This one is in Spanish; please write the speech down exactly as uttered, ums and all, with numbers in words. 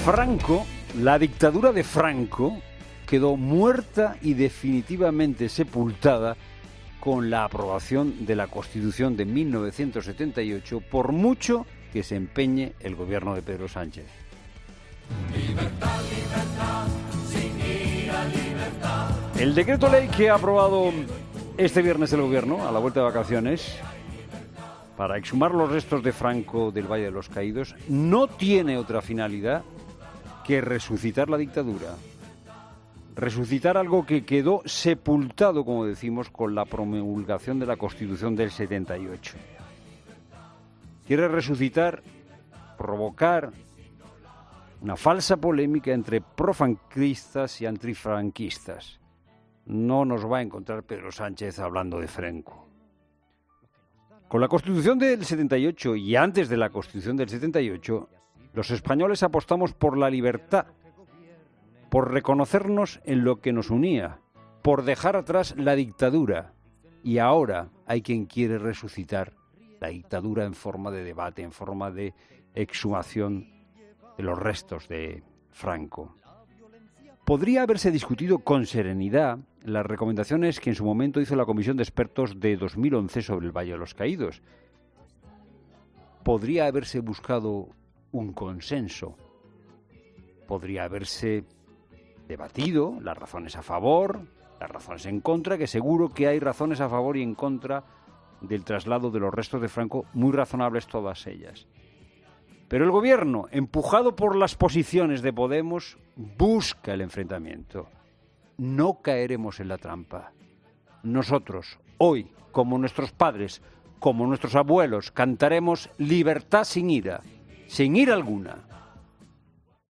Franco, la dictadura de Franco, quedó muerta y definitivamente sepultada con la aprobación de la Constitución de mil novecientos setenta y ocho, por mucho que se empeñe el gobierno de Pedro Sánchez. Libertad, libertad, sin ira, libertad. El decreto ley que ha aprobado este viernes el gobierno, a la vuelta de vacaciones, para exhumar los restos de Franco del Valle de los Caídos, no tiene otra finalidad que resucitar la dictadura. Resucitar algo que quedó sepultado, como decimos, con la promulgación de la Constitución del setenta y ocho. Quiere resucitar, provocar una falsa polémica entre profranquistas y antifranquistas. No nos va a encontrar Pedro Sánchez hablando de Franco. Con la Constitución del setenta y ocho y antes de la Constitución del setenta y ocho, los españoles apostamos por la libertad, por reconocernos en lo que nos unía, por dejar atrás la dictadura. Y ahora hay quien quiere resucitar la dictadura en forma de debate, en forma de exhumación de los restos de Franco. Podría haberse discutido con serenidad las recomendaciones que en su momento hizo la Comisión de Expertos de dos mil once sobre el Valle de los Caídos. Podría haberse buscado un consenso. Podría haberse debatido las razones a favor, las razones en contra, que seguro que hay razones a favor y en contra del traslado de los restos de Franco, muy razonables todas ellas. Pero el gobierno, empujado por las posiciones de Podemos, busca el enfrentamiento. No caeremos en la trampa. Nosotros, hoy, como nuestros padres, como nuestros abuelos, cantaremos libertad sin ira, sin ira alguna.